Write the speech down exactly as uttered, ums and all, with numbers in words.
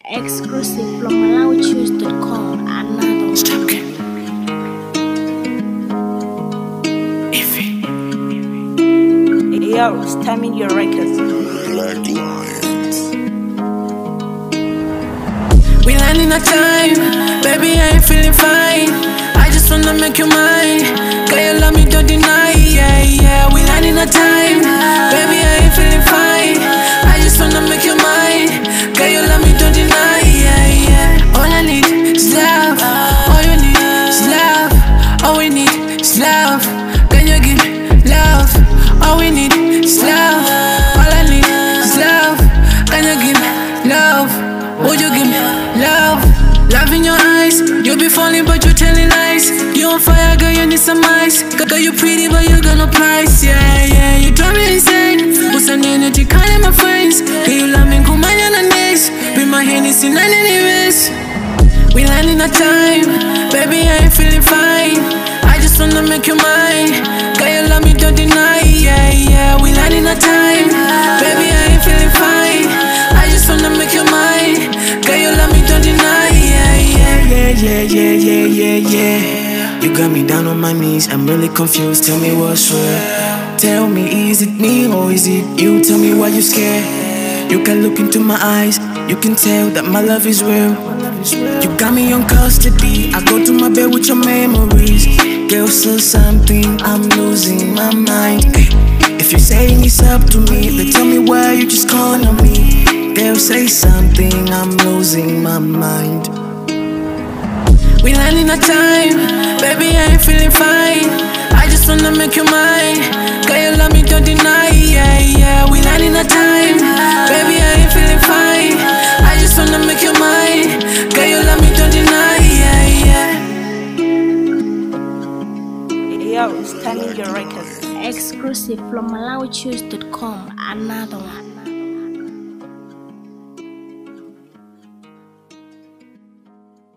Exclusive from Malawi Choose dot com. Another one. Stop it. Yo, stemming your records. Black Lions. We land in a time, baby, I ain't feeling fine. I just wanna make you mine. Girl, you love me, don't deny. Yeah, yeah. We land in a time, baby, I ain't feeling fine. I just wanna make you mine. Girl, you love me, don't deny. Yeah, yeah. All I need is love. All you need is love. All we need is love. Can you give me love? All we need is love. All I need is love. Can you give me love? Would you give me love? Love in your eyes. You be falling but you telling lies. You on fire, girl, you need some ice. Girl, you pretty but you got no price. Yeah, yeah, you drive me insane. What's an energy calling my friends? Girl, you love me, come on your knees. Be my Hennessy, none anyways. We land in a time, baby, I ain't feeling fine. I just wanna make you mine. Girl, you love me, don't deny. Yeah, yeah, we land in a time, baby, I ain't feeling fine. I just wanna make you mine. Girl, you love me, don't deny. Yeah, yeah, yeah, yeah, yeah, yeah, yeah, yeah. You got me down on my knees, I'm really confused. Tell me what's real. Tell me, is it me or is it you? Tell me why you scared. You can look into my eyes, you can tell that my love is real. You got me on custody, I go to my bed with your memories. Girl, so something, I'm losing my mind. If you're saying it's up to me, then tell me why you just calling on me. Girl, say something, I'm losing my mind. We land in a time, baby, I ain't feeling fine. I just wanna make you mine. Girl, you love me, don't deny. Yeah, yeah, we land in a time, baby, I ain't feeling fine. I just wanna make you mine. Girl, you love me, don't deny. Yeah, yeah. Yo, stemming your records. Exclusive from Malawi Choose dot com. Another one.